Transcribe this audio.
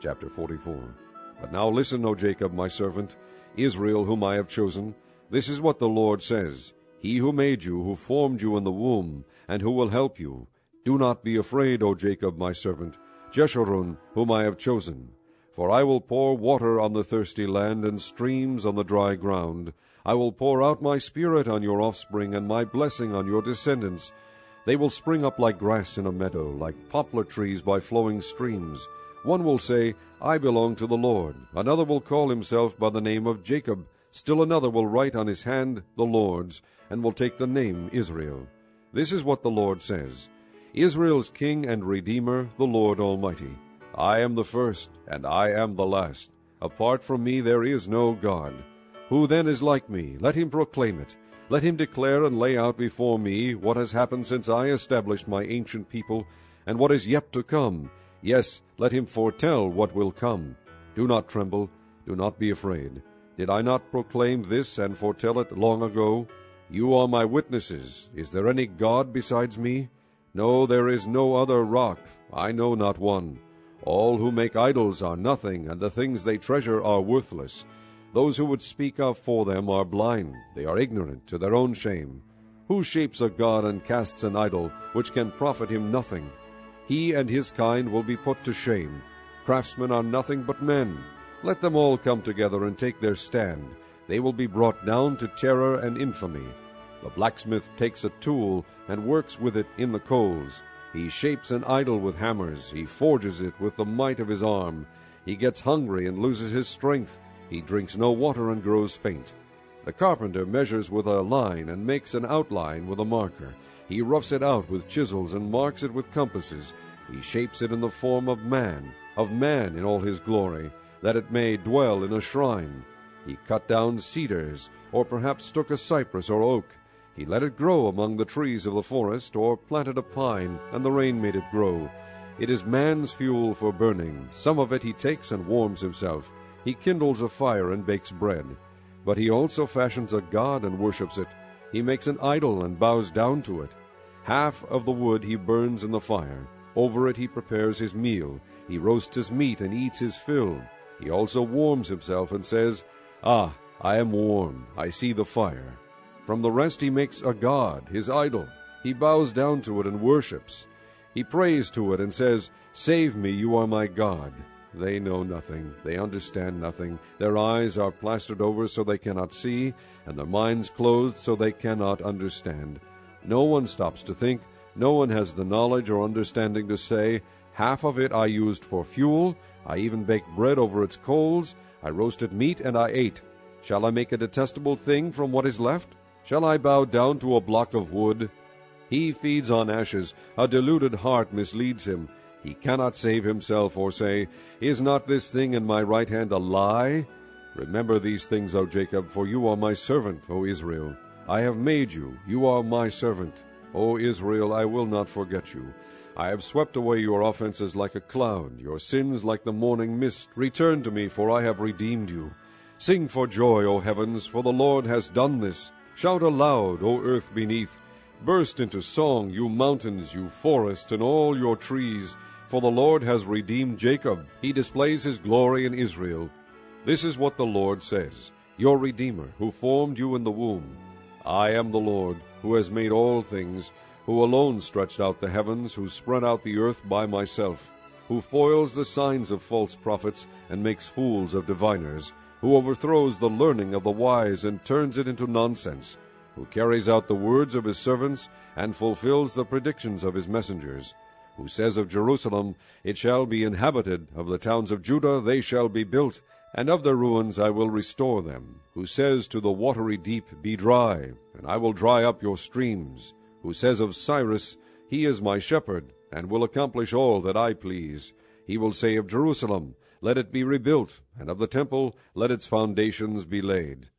Chapter 44. But now listen, O Jacob, my servant, Israel, whom I have chosen. This is what the Lord says, He who made you, who formed you in the womb, and who will help you. Do not be afraid, O Jacob, my servant, Jeshurun, whom I have chosen. For I will pour water on the thirsty land, and streams on the dry ground. I will pour out my spirit on your offspring, and my blessing on your descendants. They will spring up like grass in a meadow, like poplar trees by flowing streams. One will say, I belong to the Lord. Another will call himself by the name of Jacob. Still another will write on his hand, the Lord's, and will take the name Israel. This is what the Lord says, Israel's King and Redeemer, the Lord Almighty. I am the first, and I am the last. Apart from me there is no God. Who then is like me? Let him proclaim it. Let him declare and lay out before me what has happened since I established my ancient people, and what is yet to come. Yes, let him foretell what will come. Do not tremble, do not be afraid. Did I not proclaim this and foretell it long ago? You are my witnesses. Is there any God besides me? No, there is no other rock. I know not one. All who make idols are nothing, and the things they treasure are worthless. Those who would speak of for them are blind. They are ignorant to their own shame. Who shapes a god and casts an idol, which can profit him nothing? He and his kind will be put to shame. Craftsmen are nothing but men. Let them all come together and take their stand. They will be brought down to terror and infamy. The blacksmith takes a tool and works with it in the coals. He shapes an idol with hammers. He forges it with the might of his arm. He gets hungry and loses his strength. He drinks no water and grows faint. The carpenter measures with a line and makes an outline with a marker. He roughs it out with chisels and marks it with compasses. He shapes it in the form of man in all his glory, that it may dwell in a shrine. He cut down cedars, or perhaps took a cypress or oak. He let it grow among the trees of the forest, or planted a pine, and the rain made it grow. It is man's fuel for burning. Some of it he takes and warms himself. He kindles a fire and bakes bread. But he also fashions a god and worships it. He makes an idol and bows down to it. Half of the wood he burns in the fire. Over it he prepares his meal. He roasts his meat and eats his fill. He also warms himself and says, Ah, I am warm. I see the fire. From the rest he makes a god, his idol. He bows down to it and worships. He prays to it and says, Save me, you are my God. They know nothing. They understand nothing. Their eyes are plastered over so they cannot see, and their minds clothed so they cannot understand. No one stops to think. No one has the knowledge or understanding to say, Half of it I used for fuel. I even baked bread over its coals. I roasted meat and I ate. Shall I make a detestable thing from what is left? Shall I bow down to a block of wood? He feeds on ashes. A deluded heart misleads him. He cannot save himself or say, Is not this thing in my right hand a lie? Remember these things, O Jacob, for you are my servant, O Israel. I have made you. You are my servant. O Israel, I will not forget you. I have swept away your offenses like a cloud, your sins like the morning mist. Return to me, for I have redeemed you. Sing for joy, O heavens, for the Lord has done this. Shout aloud, O earth beneath. Burst into song, you mountains, you forests, and all your trees. For the Lord has redeemed Jacob. He displays his glory in Israel. This is what the Lord says, your Redeemer, who formed you in the womb. I am the Lord, who has made all things, who alone stretched out the heavens, who spread out the earth by myself, who foils the signs of false prophets and makes fools of diviners, who overthrows the learning of the wise and turns it into nonsense, who carries out the words of his servants and fulfills the predictions of his messengers, who says of Jerusalem, It shall be inhabited, of the towns of Judah they shall be built, and of their ruins I will restore them, who says to the watery deep, Be dry, and I will dry up your streams, who says of Cyrus, He is my shepherd, and will accomplish all that I please. He will say of Jerusalem, Let it be rebuilt, and of the temple, let its foundations be laid.